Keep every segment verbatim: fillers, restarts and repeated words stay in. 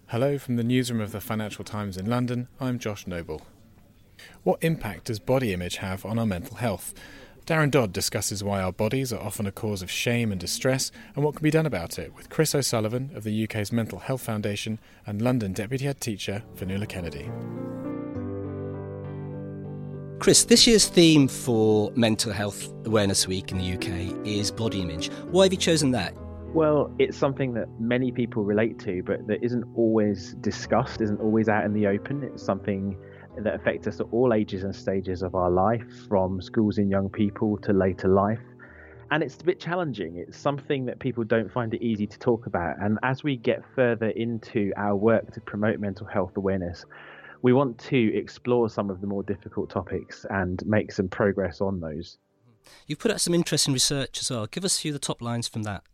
Hello from the newsroom of the Financial Times in London, I'm Josh Noble. What impact does body image have on our mental health? Darren Dodd discusses why our bodies are often a cause of shame and distress and what can be done about it with Chris O'Sullivan of the U K's Mental Health Foundation and London Deputy Head Teacher Fionnuala Kennedy. Chris, this year's theme for Mental Health Awareness Week in the U K is body image. Why have you chosen that? Well, it's something that many people relate to, but that isn't always discussed, isn't always out in the open. It's something that affects us at all ages and stages of our life, from schools and young people to later life. And it's a bit challenging. It's something that people don't find it easy to talk about. And as we get further into our work to promote mental health awareness, we want to explore some of the more difficult topics and make some progress on those. You've put out some interesting research as well. Give us a few of the top lines from that.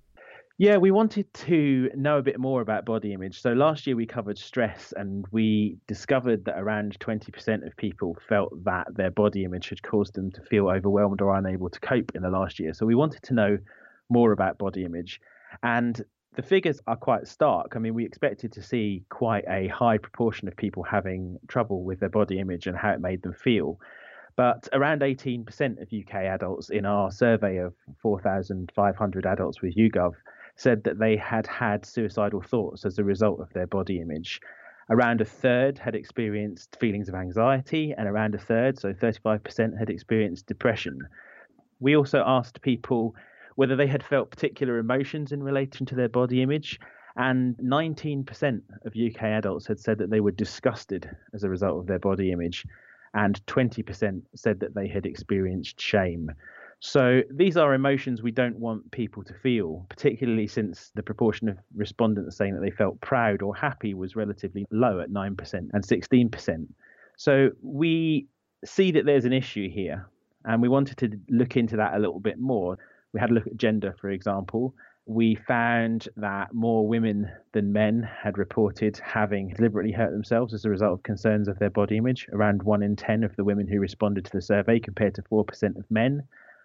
Yeah, we wanted to know a bit more about body image. So last year we covered stress, and we discovered that around twenty percent of people felt that their body image had caused them to feel overwhelmed or unable to cope in the last year. So we wanted to know more about body image. And the figures are quite stark. I mean, we expected to see quite a high proportion of people having trouble with their body image and how it made them feel. But around eighteen percent of U K adults in our survey of four thousand five hundred adults with YouGov said that they had had suicidal thoughts as a result of their body image. Around a third had experienced feelings of anxiety, and around a third, so thirty-five percent, had experienced depression. We also asked people whether they had felt particular emotions in relation to their body image, and nineteen percent of U K adults had said that they were disgusted as a result of their body image, and twenty percent said that they had experienced shame. So these are emotions we don't want people to feel, particularly since the proportion of respondents saying that they felt proud or happy was relatively low at nine percent and sixteen percent. So we see that there's an issue here, and we wanted to look into that a little bit more. We had a look at gender, for example. We found that more women than men had reported having deliberately hurt themselves as a result of concerns of their body image, around one in ten of the women who responded to the survey compared to four percent of men.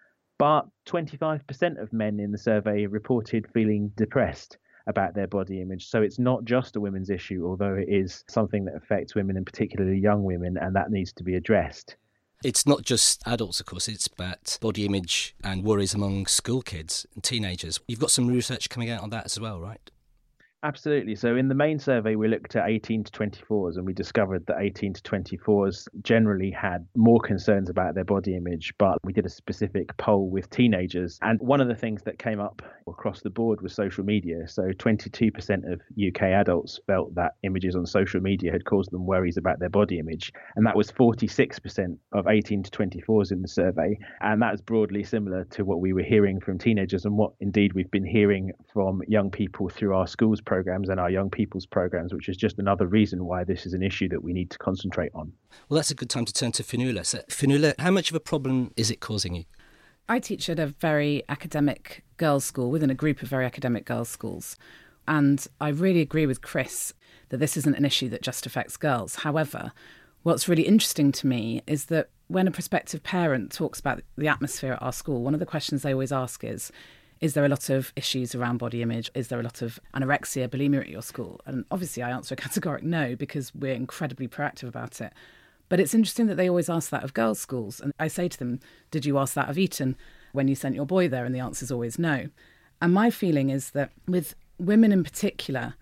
But twenty-five percent of men in the survey reported feeling depressed about their body image. So it's not just a women's issue, although it is something that affects women, and particularly young women, and that needs to be addressed. It's not just adults, of course, it's about body image and worries among school kids and teenagers. You've got some research coming out on that as well, right? Absolutely. So in the main survey, we looked at eighteen to twenty-fours, and we discovered that eighteen to twenty-fours generally had more concerns about their body image. But we did a specific poll with teenagers. And one of the things that came up across the board was social media. So twenty-two percent of U K adults felt that images on social media had caused them worries about their body image. And that was forty-six percent of eighteen to twenty-fours in the survey. And that's broadly similar to what we were hearing from teenagers, and what indeed we've been hearing from young people through our schools programs and our young people's programs, which is just another reason why this is an issue that we need to concentrate on. Well, that's a good time to turn to Fionnuala. So, Fionnuala, how much of a problem is it causing you? I teach at a very academic girls' school within a group of very academic girls' schools. And I really agree with Chris that this isn't an issue that just affects girls. However, what's really interesting to me is that when a prospective parent talks about the atmosphere at our school, one of the questions they always ask is, is there a lot of issues around body image? Is there a lot of anorexia, bulimia at your school? And obviously I answer a categoric no, because we're incredibly proactive about it. But it's interesting that they always ask that of girls' schools. And I say to them, did you ask that of Eton when you sent your boy there? And the answer is always no. And my feeling is that with women in particular,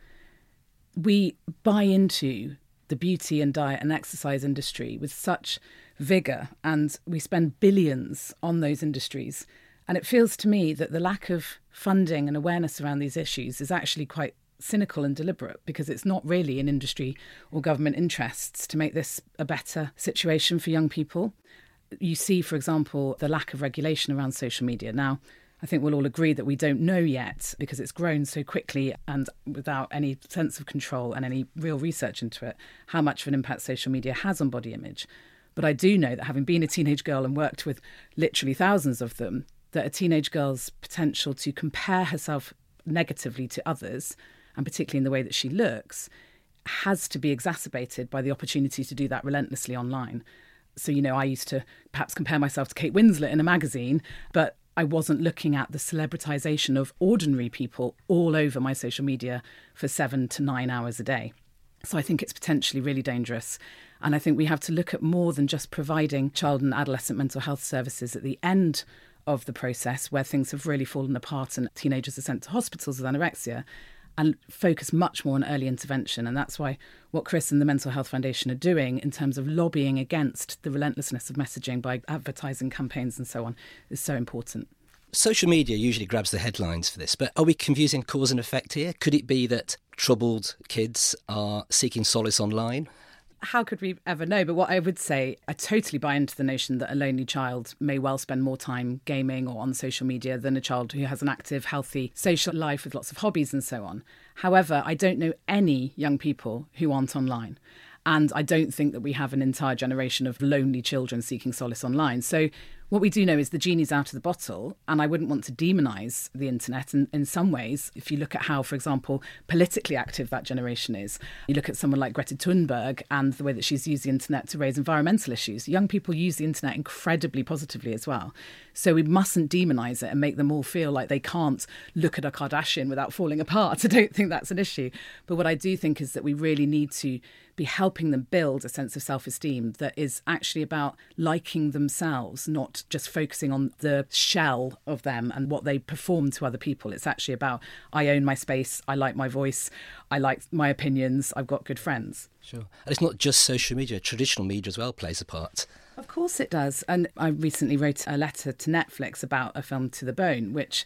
we buy into the beauty and diet and exercise industry with such vigour, and we spend billions on those industries. And it feels to me that the lack of funding and awareness around these issues is actually quite cynical and deliberate, because it's not really in industry or government interests to make this a better situation for young people. You see, for example, the lack of regulation around social media. Now, I think we'll all agree that we don't know yet, because it's grown so quickly and without any sense of control and any real research into it, how much of an impact social media has on body image. But I do know that, having been a teenage girl and worked with literally thousands of them, that a teenage girl's potential to compare herself negatively to others, and particularly in the way that she looks, has to be exacerbated by the opportunity to do that relentlessly online. So, you know, I used to perhaps compare myself to Kate Winslet in a magazine, but I wasn't looking at the celebritization of ordinary people all over my social media for seven to nine hours a day. So I think it's potentially really dangerous. And I think we have to look at more than just providing child and adolescent mental health services at the end of the process where things have really fallen apart and teenagers are sent to hospitals with anorexia, and focus much more on early intervention. And that's why what Chris and the Mental Health Foundation are doing in terms of lobbying against the relentlessness of messaging by advertising campaigns and so on is so important. Social media usually grabs the headlines for this, but are we confusing cause and effect here? Could it be that troubled kids are seeking solace online? How could we ever know? But what I would say, I totally buy into the notion that a lonely child may well spend more time gaming or on social media than a child who has an active, healthy social life with lots of hobbies and so on. However, I don't know any young people who aren't online. And I don't think that we have an entire generation of lonely children seeking solace online. So what we do know is the genie's out of the bottle, and I wouldn't want to demonise the internet. And in some ways, if you look at how, for example, politically active that generation is, you look at someone like Greta Thunberg and the way that she's used the internet to raise environmental issues. Young people use the internet incredibly positively as well. So we mustn't demonise it and make them all feel like they can't look at a Kardashian without falling apart. I don't think that's an issue. But what I do think is that we really need to be helping them build a sense of self-esteem that is actually about liking themselves, not just focusing on the shell of them and what they perform to other people. It's actually about, I own my space, I like my voice, I like my opinions, I've got good friends. Sure. And it's not just social media, traditional media as well plays a part. Of course it does. And I recently wrote a letter to Netflix about A Film to the Bone, which,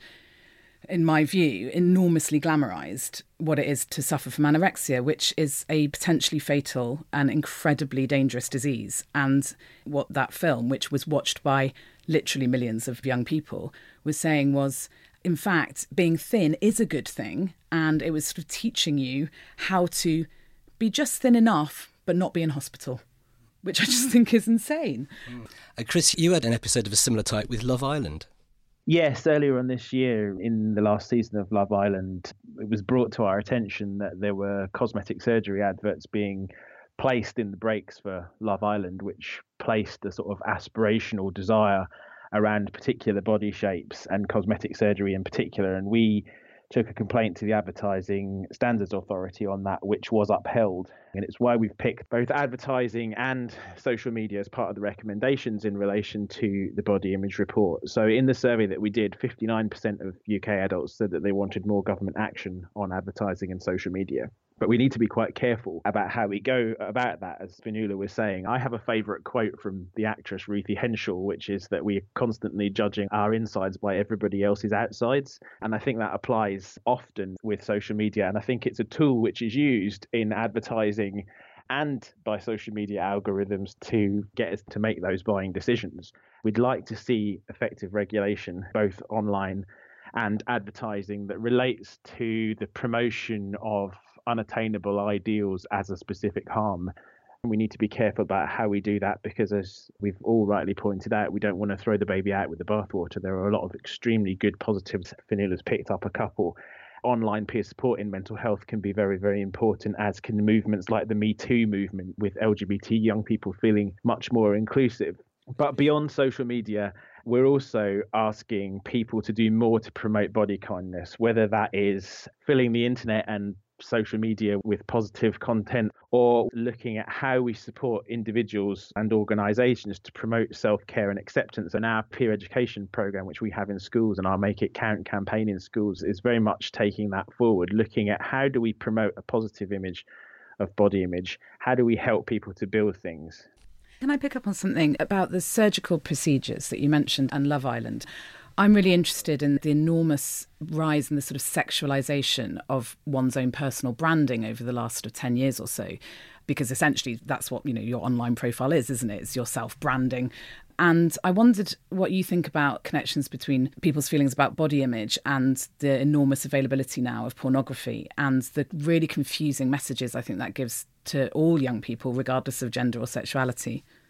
in my view, enormously glamorised what it is to suffer from anorexia, which is a potentially fatal and incredibly dangerous disease. And what that film, which was watched by literally millions of young people, was saying was, in fact, being thin is a good thing. And it was sort of teaching you how to be just thin enough, but not be in hospital, which I just think is insane. Mm. Uh, Chris, you had an episode of a similar type with Love Island. Yes, earlier on this year, in the last season of Love Island, it was brought to our attention that there were cosmetic surgery adverts being placed in the breaks for Love Island, which placed a sort of aspirational desire around particular body shapes and cosmetic surgery in particular. And we took a complaint to the Advertising Standards Authority on that, which was upheld. And it's why we've picked both advertising and social media as part of the recommendations in relation to the body image report. So in the survey that we did, fifty-nine percent of U K adults said that they wanted more government action on advertising and social media. But we need to be quite careful about how we go about that, as Fionnuala was saying. I have a favourite quote from the actress Ruthie Henshall, which is that we're constantly judging our insides by everybody else's outsides. And I think that applies often with social media. And I think it's a tool which is used in advertising and by social media algorithms to get us to make those buying decisions. We'd like to see effective regulation, both online and advertising, that relates to the promotion of unattainable ideals as a specific harm. And we need to be careful about how we do that, because as we've all rightly pointed out, we don't want to throw the baby out with the bathwater. There are a lot of extremely good positives. Fionnuala's picked up a couple. Online peer support in mental health can be very, very important, as can movements like the Me Too movement, with L G B T young people feeling much more inclusive. But beyond social media, we're also asking people to do more to promote body kindness, whether that is filling the internet and social media with positive content, or looking at how we support individuals and organisations to promote self-care and acceptance. And our peer education programme, which we have in schools, and our Make It Count campaign in schools, is very much taking that forward, looking at how do we promote a positive image of body image? How do we help people to build things? Can I pick up on something about the surgical procedures that you mentioned and Love Island? I'm really interested in the enormous rise in the sort of sexualisation of one's own personal branding over the last sort of ten years or so, because essentially that's what, you know, your online profile is, isn't it? It's your self-branding. And I wondered what you think about connections between people's feelings about body image and the enormous availability now of pornography and the really confusing messages I think that gives to all young people, regardless of gender or sexuality.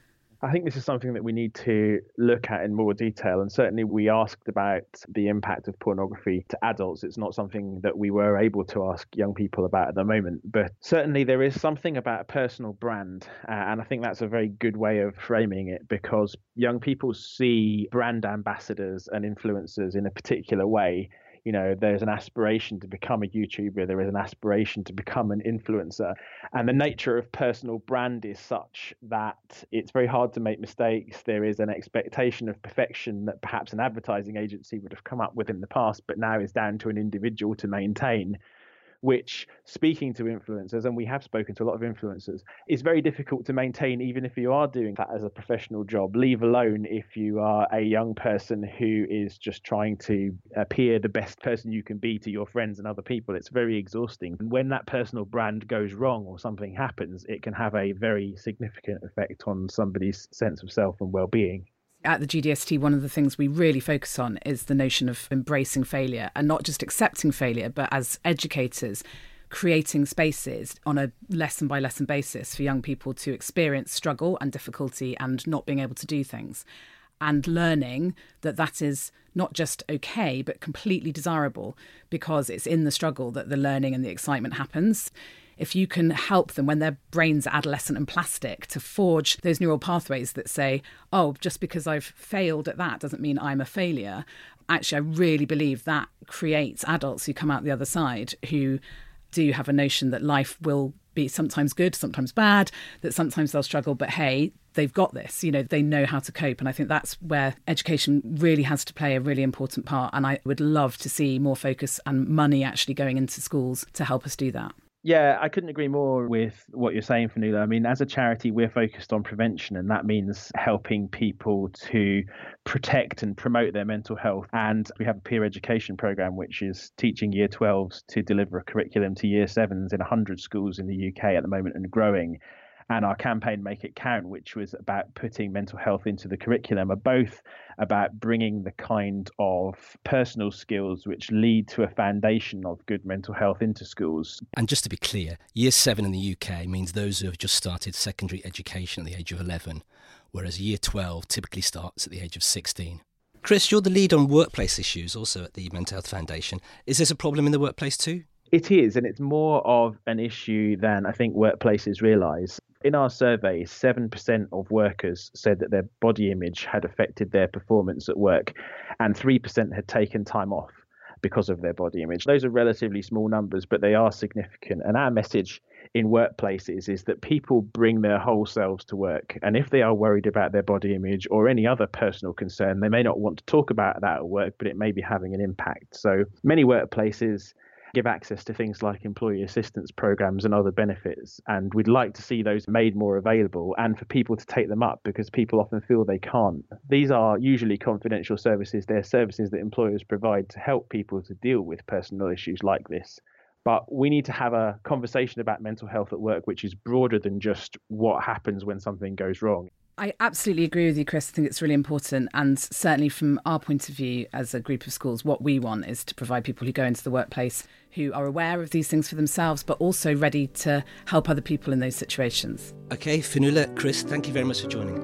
I think this is something that we need to look at in more detail. And certainly we asked about the impact of pornography to adults. It's not something that we were able to ask young people about at the moment. But certainly there is something about a personal brand. Uh, and I think that's a very good way of framing it, because young people see brand ambassadors and influencers in a particular way. You know, there's an aspiration to become a YouTuber. There is an aspiration to become an influencer. And the nature of personal brand is such that it's very hard to make mistakes. There is an expectation of perfection that perhaps an advertising agency would have come up with in the past, but now is down to an individual to maintain, which, speaking to influencers, and we have spoken to a lot of influencers, is very difficult to maintain even if you are doing that as a professional job, leave alone if you are a young person who is just trying to appear the best person you can be to your friends and other people. It's very exhausting. And when that personal brand goes wrong or something happens, it can have a very significant effect on somebody's sense of self and well-being. At the G D S T, one of the things we really focus on is the notion of embracing failure, and not just accepting failure, but as educators, creating spaces on a lesson by lesson basis for young people to experience struggle and difficulty and not being able to do things, and learning that that is not just okay, but completely desirable, because it's in the struggle that the learning and the excitement happens. If you can help them when their brains are adolescent and plastic to forge those neural pathways that say, oh, just because I've failed at that doesn't mean I'm a failure. Actually, I really believe that creates adults who come out the other side who do have a notion that life will be sometimes good, sometimes bad, that sometimes they'll struggle, but hey, they've got this, you know, they know how to cope. And I think that's where education really has to play a really important part. And I would love to see more focus and money actually going into schools to help us do that. Yeah, I couldn't agree more with what you're saying, Fionnuala. I mean, as a charity, we're focused on prevention, and that means helping people to protect and promote their mental health. And we have a peer education program, which is teaching year twelves to deliver a curriculum to year sevens in one hundred schools in the U K at the moment and growing. And our campaign, Make It Count, which was about putting mental health into the curriculum, are both about bringing the kind of personal skills which lead to a foundation of good mental health into schools. And just to be clear, year seven in the U K means those who have just started secondary education at the age of eleven, whereas year twelve typically starts at the age of sixteen. Chris, you're the lead on workplace issues also at the Mental Health Foundation. Is this a problem in the workplace too? It is, and it's more of an issue than I think workplaces realise. In our survey, seven percent of workers said that their body image had affected their performance at work, and three percent had taken time off because of their body image. Those are relatively small numbers, but they are significant. And our message in workplaces is that people bring their whole selves to work. And if they are worried about their body image or any other personal concern, they may not want to talk about that at work, but it may be having an impact. So many workplaces give access to things like employee assistance programs and other benefits. And we'd like to see those made more available and for people to take them up, because people often feel they can't. These are usually confidential services. They're services that employers provide to help people to deal with personal issues like this. But we need to have a conversation about mental health at work, which is broader than just what happens when something goes wrong. I absolutely agree with you, Chris. I think it's really important. And certainly from our point of view as a group of schools, what we want is to provide people who go into the workplace who are aware of these things for themselves, but also ready to help other people in those situations. OK, Fionnuala, Chris, thank you very much for joining.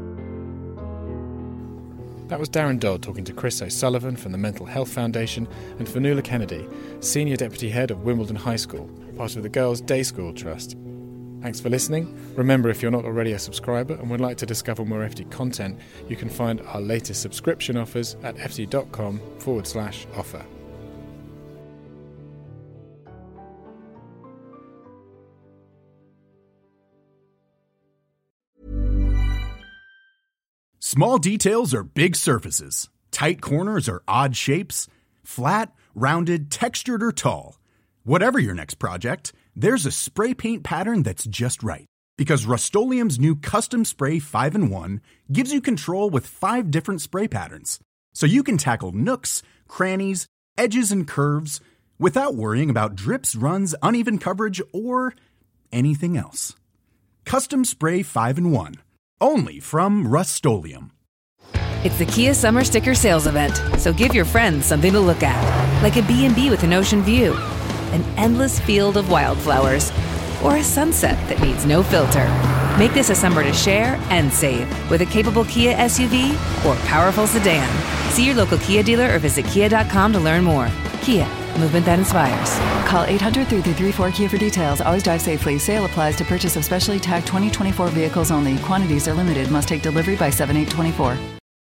That was Darren Dodd talking to Chris O'Sullivan from the Mental Health Foundation and Fionnuala Kennedy, Senior Deputy Head of Wimbledon High School, part of the Girls' Day School Trust. Thanks for listening. Remember, if you're not already a subscriber and would like to discover more F T content, you can find our latest subscription offers at ft.com forward slash offer. Small details are big surfaces. Tight corners are odd shapes. Flat, rounded, textured, or tall. Whatever your next project, there's a spray paint pattern that's just right. Because Rust-Oleum's new Custom Spray five in one gives you control with five different spray patterns. So you can tackle nooks, crannies, edges, and curves without worrying about drips, runs, uneven coverage, or anything else. Custom Spray five in one. Only from Rust-Oleum. It's the Kia Summer Sticker Sales Event, so give your friends something to look at. Like a B and B with an ocean view, an endless field of wildflowers, or a sunset that needs no filter. Make this a summer to share and save with a capable Kia S U V or powerful sedan. See your local Kia dealer or visit kia dot com to learn more. Kia, movement that inspires. Call eight hundred, three three three, four Kia for details. Always drive safely. Sale applies to purchase of specially tagged twenty twenty-four vehicles only. Quantities are limited. Must take delivery by seven eight twenty-four.